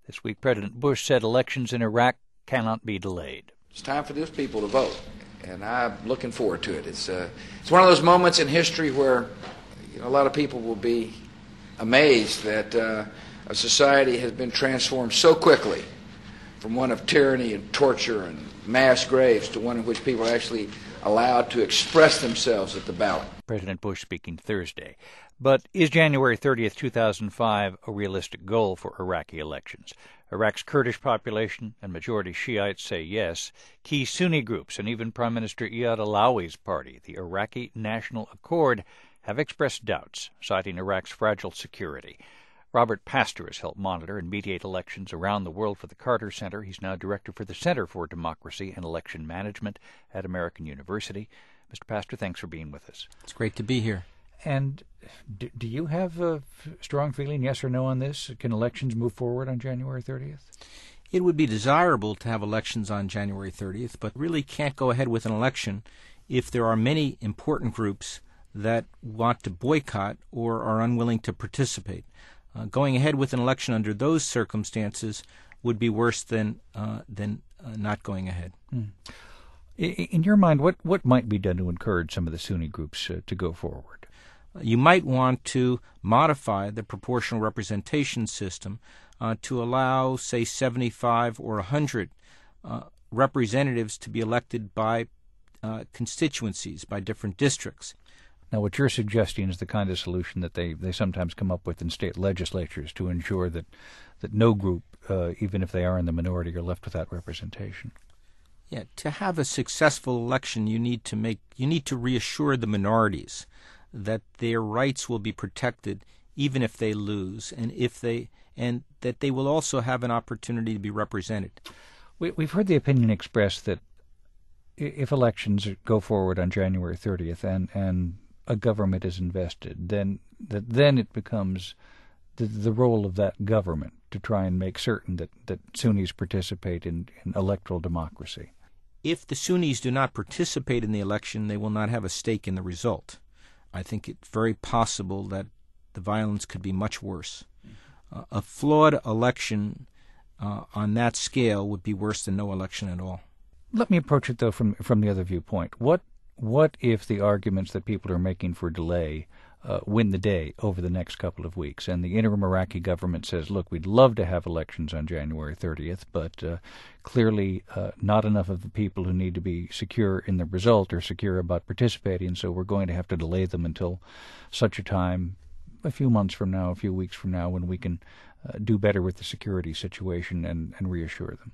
This week, President Bush said elections in Iraq cannot be delayed. It's time for those people to vote, and I'm looking forward to it. It's one of those moments in history where a lot of people will be amazed that a society has been transformed so quickly from one of tyranny and torture and mass graves to one in which people are actually allowed to express themselves at the ballot. President Bush speaking Thursday. But is January 30th, 2005 a realistic goal for Iraqi elections? Iraq's Kurdish population and majority Shiites say yes. Key Sunni groups and even Prime Minister Iyad Allawi's party, the Iraqi National Accord, have expressed doubts, citing Iraq's fragile security. Robert Pastor has helped monitor and mediate elections around the world for the Carter Center. He's now director for the Center for Democracy and Election Management at American University. Mr. Pastor, thanks for being with us. It's great to be here. And do you have a strong feeling, yes or no, on this? Can elections move forward on January 30th? It would be desirable to have elections on January 30th, but really can't go ahead with an election if there are many important groups that want to boycott or are unwilling to participate. Going ahead with an election under those circumstances would be worse than not going ahead. In your mind, what might be done to encourage some of the Sunni groups to go forward? You might want to modify the proportional representation system to allow, say, 75 or 100 representatives to be elected by constituencies, by different districts. Now, what you're suggesting is the kind of solution that they sometimes come up with in state legislatures to ensure that no group, even if they are in the minority, are left without representation. Yeah, to have a successful election, you need to reassure the minorities that their rights will be protected even if they lose, and that they will also have an opportunity to be represented. We've heard the opinion expressed that if elections go forward on January 30th and a government is invested, then it becomes the role of that government to try and make certain that Sunnis participate in electoral democracy. If the Sunnis do not participate in the election, they will not have a stake in the result. I think it's very possible that the violence could be much worse. A flawed election on that scale would be worse than no election at all. Let me approach it, though, from the other viewpoint. What if the arguments that people are making for delay win the day over the next couple of weeks, and the interim Iraqi government says, look, we'd love to have elections on January 30th, but clearly not enough of the people who need to be secure in the result are secure about participating, so we're going to have to delay them until such a time, a few months from now, a few weeks from now, when we can do better with the security situation and reassure them.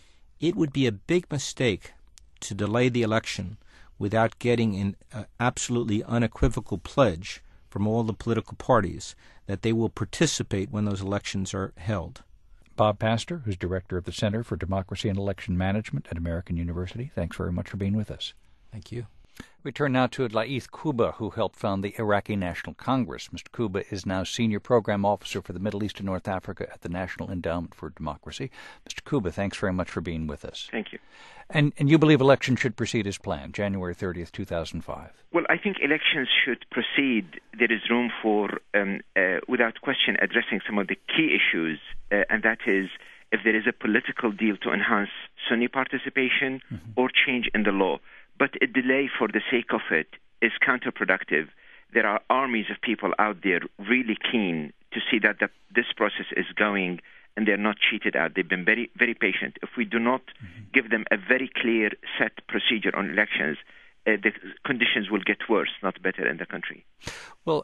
It would be a big mistake to delay the election without getting an absolutely unequivocal pledge from all the political parties that they will participate when those elections are held. Bob Pastor, who's director of the Center for Democracy and Election Management at American University, thanks very much for being with us. Thank you. We turn now to Laith Kuba, who helped found the Iraqi National Congress. Mr. Kuba is now Senior Program Officer for the Middle East and North Africa at the National Endowment for Democracy. Mr. Kuba, thanks very much for being with us. Thank you. And you believe elections should proceed as planned, January 30th, 2005? Well, I think elections should proceed. There is room for, without question, addressing some of the key issues, and that is if there is a political deal to enhance Sunni participation or change in the law. But a delay for the sake of it is counterproductive. There are armies of people out there really keen to see that this process is going and they're not cheated out. They've been very, very patient. If we do not give them a very clear set procedure on elections, the conditions will get worse, not better in the country. Well,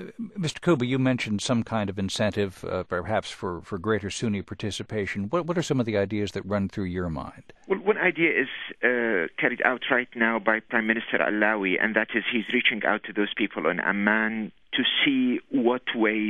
Mr. Kuba, you mentioned some kind of incentive, perhaps for greater Sunni participation. What are some of the ideas that run through your mind? Well, one idea is carried out right now by Prime Minister Allawi, and that is he's reaching out to those people in Amman to see what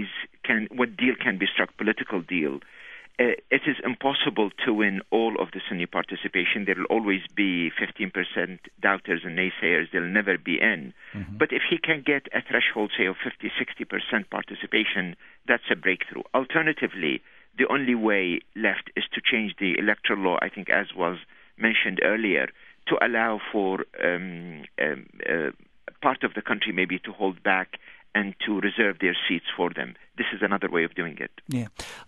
deal can be struck, political deal. It is impossible to win all of the Sunni participation. There will always be 15% doubters and naysayers. They'll never be in. But if he can get a threshold, say, of 50-60% participation, that's a breakthrough. Alternatively, the only way left is to change the electoral law, I think, as was mentioned earlier, to allow for part of the country maybe to hold back and to reserve their seats for them. This is another way of doing it. Yeah.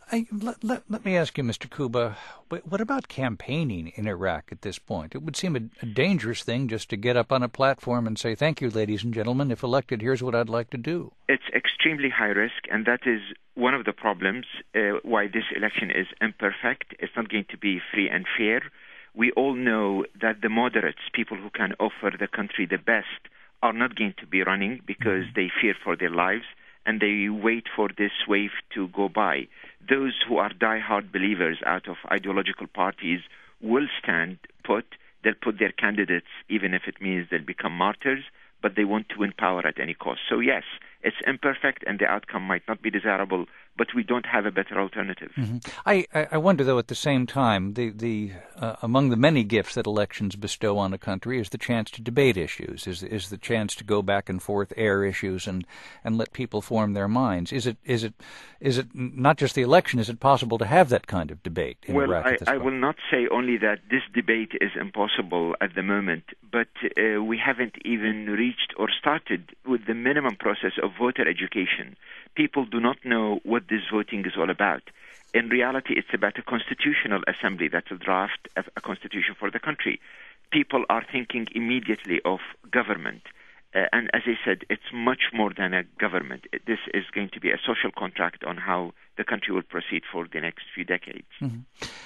Let me ask you, Mr. Kuba, what about campaigning in Iraq at this point? It would seem a dangerous thing just to get up on a platform and say, thank you, ladies and gentlemen. If elected, here's what I'd like to do. It's extremely high risk, and that is one of the problems why this election is imperfect. It's not going to be free and fair. We all know that the moderates, people who can offer the country the best, are not going to be running because they fear for their lives and they wait for this wave to go by. Those who are die-hard believers out of ideological parties will stand put. They'll put their candidates, even if it means they'll become martyrs, but they want to win power at any cost. So yes, it's imperfect and the outcome might not be desirable, but we don't have a better alternative. Mm-hmm. I wonder, though, at the same time, among the many gifts that elections bestow on a country is the chance to debate issues, is the chance to go back and forth, air issues, and let people form their minds. Is it not just the election? Is it possible to have that kind of debate in Iraq at this point? I will not say only that this debate is impossible at the moment, but we haven't even reached or started with the minimum process of voter education. People do not know what this voting is all about. In reality, it's about a constitutional assembly that's a draft of a constitution for the country. People are thinking immediately of government. And as I said, it's much more than a government. This is going to be a social contract on how the country will proceed for the next few decades. Mm-hmm.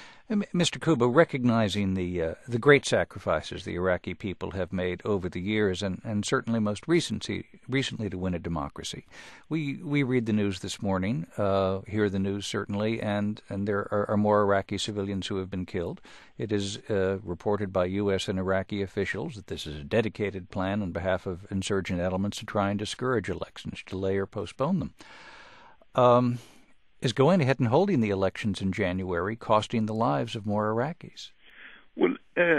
Mr. Kuba, recognizing the great sacrifices the Iraqi people have made over the years, and certainly most recently to win a democracy, we read the news this morning, hear the news certainly, and there are more Iraqi civilians who have been killed. It is reported by U.S. and Iraqi officials that this is a dedicated plan on behalf of insurgent elements to try and discourage elections, delay or postpone them. Is going ahead and holding the elections in January costing the lives of more Iraqis? Well,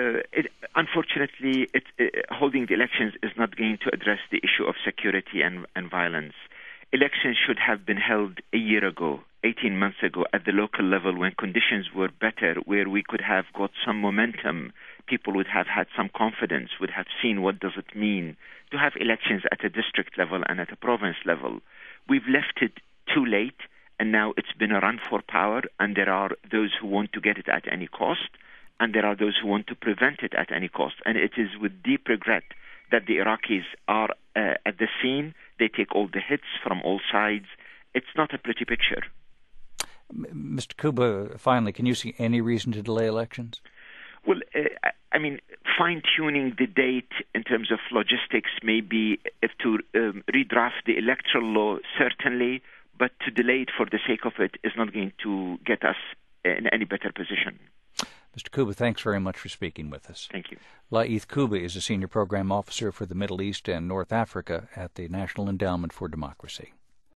unfortunately, holding the elections is not going to address the issue of security and violence. Elections should have been held a year ago, 18 months ago, at the local level when conditions were better, where we could have got some momentum. People would have had some confidence, would have seen what does it mean to have elections at a district level and at a province level. We've left it too late. And now it's been a run for power, and there are those who want to get it at any cost, and there are those who want to prevent it at any cost. And it is with deep regret that the Iraqis are at the scene. They take all the hits from all sides. It's not a pretty picture. Mr. Kuba, finally, can you see any reason to delay elections? Well, fine-tuning the date in terms of logistics, maybe if to redraft the electoral law, certainly, but to delay it for the sake of it is not going to get us in any better position. Mr. Kuba, thanks very much for speaking with us. Thank you. Laith Kuba is a Senior Program Officer for the Middle East and North Africa at the National Endowment for Democracy.